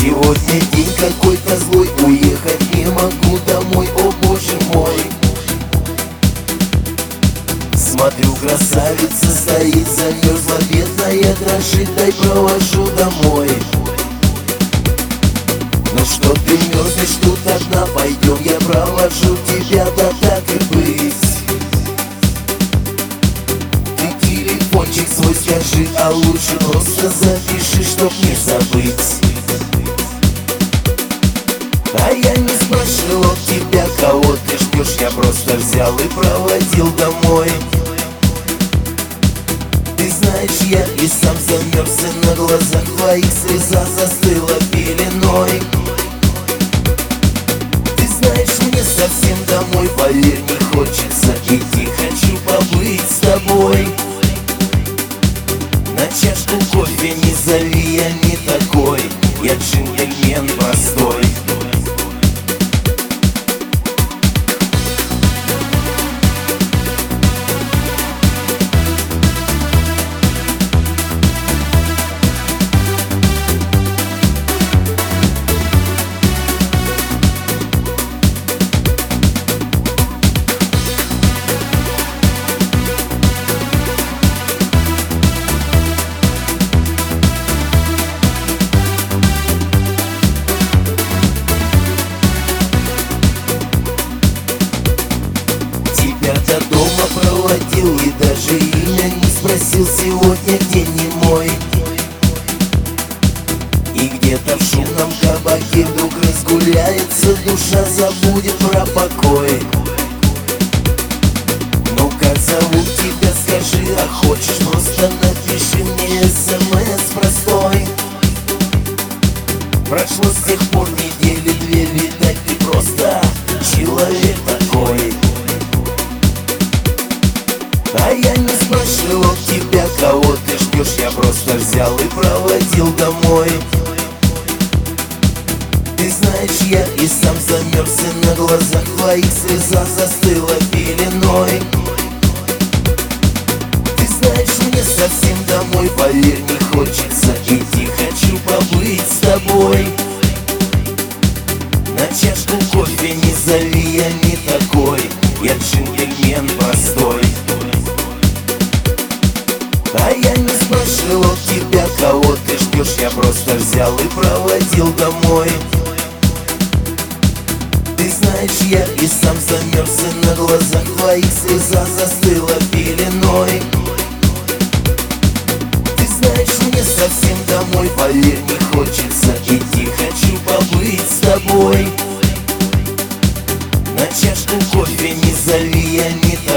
Сегодня день какой-то злой, уехать не могу домой, о боже мой. Смотрю, красавица стоит, замерзла, бедная, дрожит, дай провожу домой. Ну что ты мерзнешь тут одна, пойдем, я провожу тебя, да так и быть. Ты телефончик свой скажи, а лучше просто запиши, чтоб не забыть. А я не спрашивал тебя, кого ты ждешь, я просто взял и проводил домой. Ты знаешь, я и сам замерз, и на глазах твоих слеза застыла пеленой. Ты знаешь, мне совсем домой, поверь, не хочется идти, хочу побыть с тобой. На чашку кофе не зови, я не такой, я джентльмен простой. До дома проводил и даже имя не спросил, сегодня день не мой. И где-то в шумном кабаке вдруг разгуляется душа, забудет про покой. Ну как зовут тебя, скажи, а хочешь просто напиши мне СМС простой. Прошло с тех пор недели две, видать, ты просто человек такой. А я не спрашивал тебя, кого ты ждешь, я просто взял и проводил домой. Ты знаешь, я и сам замерз, и на глазах твоих слеза застыла пеленой. Ты знаешь, мне совсем домой, поверь, не хочется идти, хочу побыть с тобой. На чашку кофе не зови, я не такой, я джентльмен простой. А я не спрашивал тебя, кого ты ждешь, я просто взял и проводил домой. Ты знаешь, я и сам замерз, и на глазах твоих слеза застыла пеленой. Ты знаешь, мне совсем домой, поверь, не хочется идти, хочу побыть с тобой. На чашку кофе не зови, я не